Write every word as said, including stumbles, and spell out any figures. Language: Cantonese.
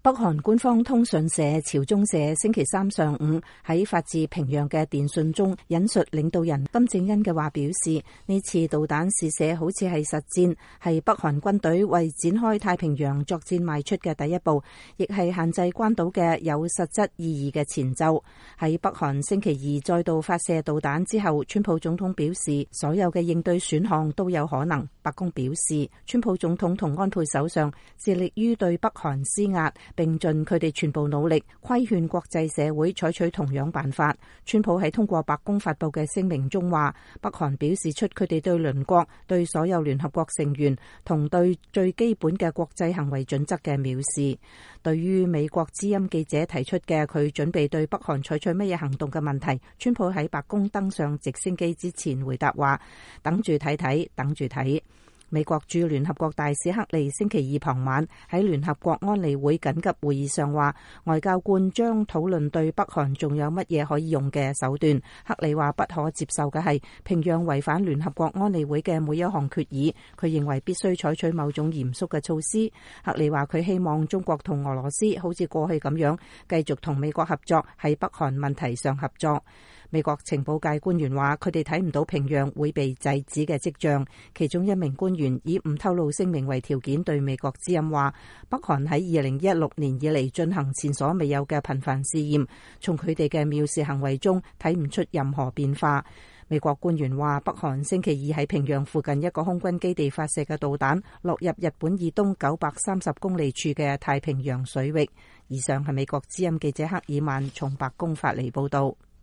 北韓官方通訊社朝中社星期三上午喺發自平壤嘅電訊中引述領導人金正恩嘅話，表示呢次導彈試射好似係實戰，係北韓軍隊為展開太平洋作戰邁出嘅第一步，亦係限制關島嘅有實質意義嘅前奏。喺北韓星期二再度發射導彈之後，川普總統表示所有嘅應對選項都有可能。白宮表示，川普總統同安倍首相致力於對北韓施壓，並盡佢哋全部努力規勸國際社會採取同樣辦法。川普喺通過白宮發佈嘅聲明中話，北韓表示出佢哋對鄰國、對所有聯合國成員同對最基本嘅國際行為準則嘅藐視。對於美國之音記者提出嘅佢準備對北韓採取乜嘢行動嘅問題，川普喺白宮登上直升機之前回答話：等住睇睇，等住睇。美國駐聯合國大使克利星期二傍晚喺聯合國安理會緊急會議上話，外交官將討論對北韓仲有乜嘢可以用嘅手段。克利話不可接受嘅係平壤違反聯合國安理會嘅每一項決議，佢認為必須採取某種嚴肅嘅措施。克利話佢希望中國同俄羅斯好似過去咁樣繼續同美國合作，喺北韓問題上合作。美國情報界官員話佢哋睇唔到平壤會被制止嘅跡象。其中一名官員以唔透露姓名為條件對美國之音話，北韓喺二零一六年以嚟進行前所未有嘅頻繁試驗，從佢哋嘅藐視行為中睇唔出任何變化。美國官員話，北韓星期二喺平壤附近一個空軍基地發射嘅導彈落入日本以東九百三十公里處嘅太平洋水域。以上係美國之音記者克爾曼從白宮發嚟報道。